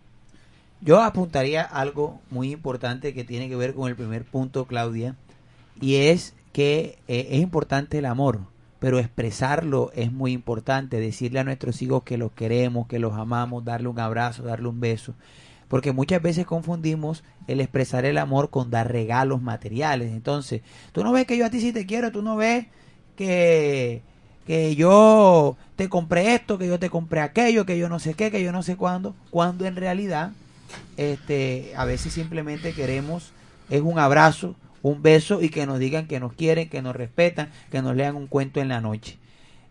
Yo apuntaría algo muy importante que tiene que ver con el primer punto, Claudia, y es que eh, es importante el amor. pero expresarlo es muy importante, decirle a nuestros hijos que los queremos, que los amamos, darle un abrazo, darle un beso, porque muchas veces confundimos el expresar el amor con dar regalos materiales. Entonces, tú no ves que yo a ti sí te quiero, tú no ves que, que yo te compré esto, que yo te compré aquello, que yo no sé qué, que yo no sé cuándo, cuando en realidad este, a veces simplemente queremos es un abrazo, un beso y que nos digan que nos quieren, que nos respetan, que nos lean un cuento en la noche.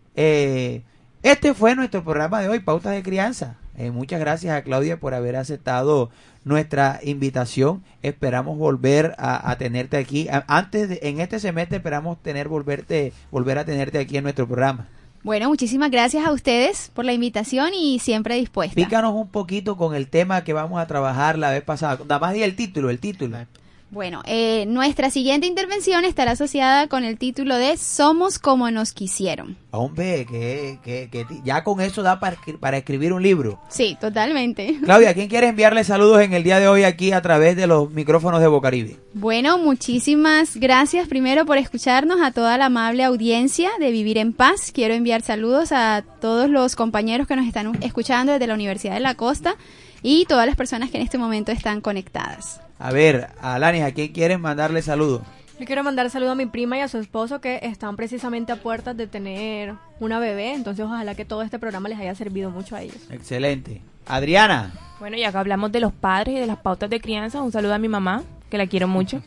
Eh, este fue nuestro programa de hoy, Pautas de Crianza. Eh, muchas gracias a Claudia por haber aceptado nuestra invitación. Esperamos volver a, a tenerte aquí. A, antes de, en este semestre esperamos tener volverte, volver a tenerte aquí en nuestro programa. Bueno, muchísimas gracias a ustedes por la invitación y siempre dispuesta. Pícanos un poquito con el tema que vamos a trabajar la vez pasada. Nada más di el título, el título. Bueno, eh, nuestra siguiente intervención estará asociada con el título de Somos como nos quisieron. Hombre, que, que, que ya con eso da para, para escribir un libro. Sí, totalmente. Claudia, ¿quién quiere enviarle saludos en el día de hoy aquí a través de los micrófonos de Bocaribe? Bueno, muchísimas gracias primero por escucharnos, a toda la amable audiencia de Vivir en Paz. Quiero enviar saludos a todos los compañeros que nos están escuchando desde la Universidad de la Costa y todas las personas que en este momento están conectadas. A ver, Alanis, ¿a quién quieren mandarle saludos? Yo quiero mandar saludos a mi prima y a su esposo que están precisamente a puertas de tener una bebé, entonces ojalá que todo este programa les haya servido mucho a ellos. Excelente. Adriana. Bueno, ya que hablamos de los padres y de las pautas de crianza, un saludo a mi mamá, que la quiero mucho.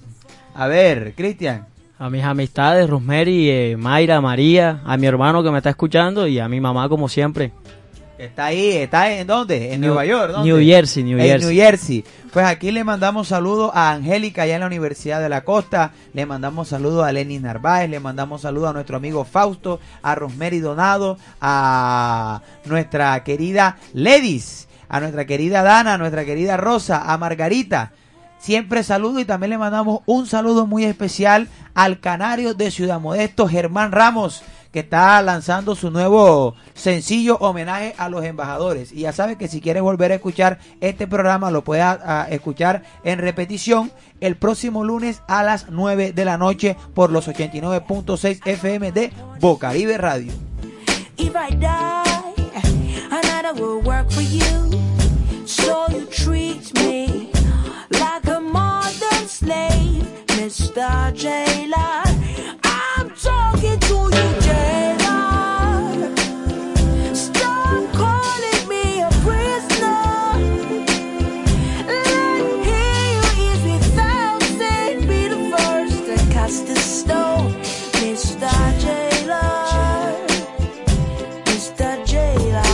A ver, Cristian. A mis amistades, Rosemary, eh, Mayra, María, a mi hermano que me está escuchando y a mi mamá como siempre. Está ahí, ¿está en dónde? ¿En New, Nueva York? ¿Dónde? New Jersey, New Jersey. En New Jersey. Pues aquí le mandamos saludos a Angélica allá en la Universidad de la Costa, le mandamos saludos a Lenny Narváez, le mandamos saludos a nuestro amigo Fausto, a Rosemary Donado, a nuestra querida Ledis, a nuestra querida Dana, a nuestra querida Rosa, a Margarita. Siempre saludo y también le mandamos un saludo muy especial al canario de Ciudad Modesto, Germán Ramos, que está lanzando su nuevo sencillo homenaje a los embajadores. Y ya sabes que si quieres volver a escuchar este programa, lo puedes a, a escuchar en repetición el próximo lunes a las nueve de la noche por los ochenta y nueve punto seis F M de Bocaribe Radio. If I die, another will work for you. So you treat me like a modern slave, Mister Jailer. I'm talking to you, Jailer. Stop calling me a prisoner. Let me hear you if without saying be the first to cast the stone, Mister Jailer. Mister Jailer.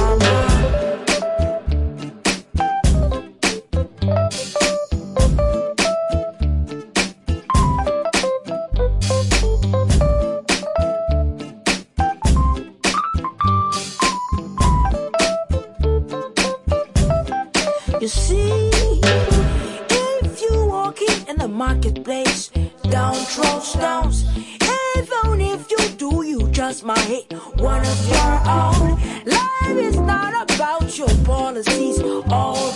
You see, if you walk in the marketplace, don't throw stones. Even if you do, you just might hit one of your own. Life is not about your policies, all